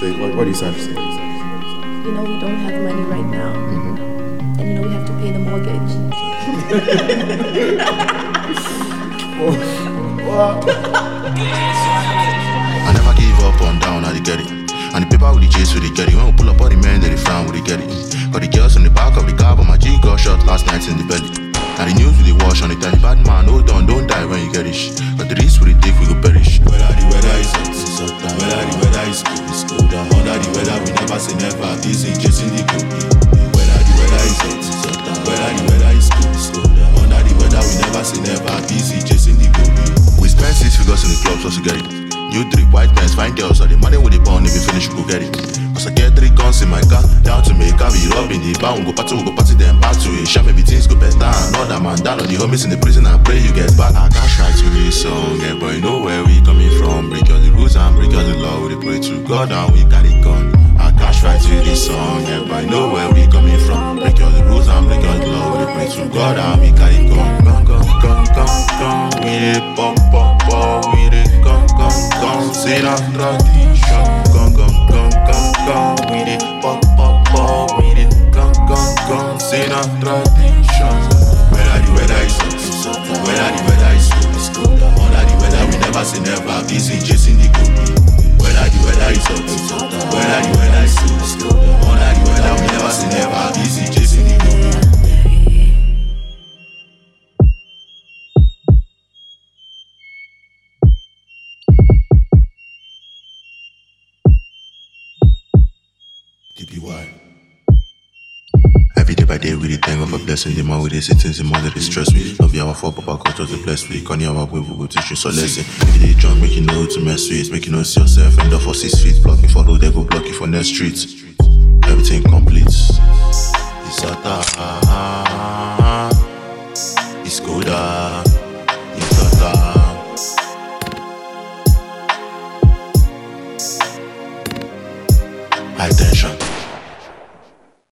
So what do you have to say? You know, we don't have money right now. And you know, we have to pay the mortgage. I never give up on down, I get it. And the paper with the chase, with the get it. When we pull up all the men, they frown, with the get it. Got the girls on the back of the car, but my G got shot last night in the belly. And the news with the wash on the telly. Bad man, hold on, don't die when you get it. But the risk with the dick, we go perish. Whether the weather is hot, it's hot. Whether the weather is cold, it's cold. Under the weather, we never say never. This is chasing the cold. Whether the weather is hot, it's hot. Whether the weather is cold, it's cold. Under the weather, we never say never. This is chasing the cold. We spend 6 figures in the club just to get it. New drip, white pants, fine girls, so the money with the bond, if we finish, we go get it. Cause I get 3 guns in my car, down to make we robbing the bar, we go party, then back to it. Share maybe things go better, another man down on the homies in the prison, I pray you get back. I can't try to this song, yeah, but you know where we coming from. Break all the rules and break all the law, we pray to God and we got it gone. I can't try to this song, yeah, but you know where we coming from. Break all the rules and break all the law, we pray to God and we got it gone. Gone, we dey pop, we dey gone, say that tradition. Gone, we dey pop, we dey gone, say that tradition. Whether the weather is hot, whether the weather is cold, it's cold. Under the weather, we never say never. Busy chasing the cold. Whether the weather is hot, whether the weather is cold, it's cold. Under the weather, we never say never. Busy chasing the cold. DPY. Every day by day, we dey thank God for blessing. The more we dey see things, the more they stress me. Love you, our four papa culture to bless me. Connie, our way, we go teach you so lesson. If you dey drunk, make you know who to mess with. Make you know see yourself. End up for 6 feet. Blocking for road, they go block you for next street. Everything complete. It's Sata. It's Koda. It's Sata. High tension.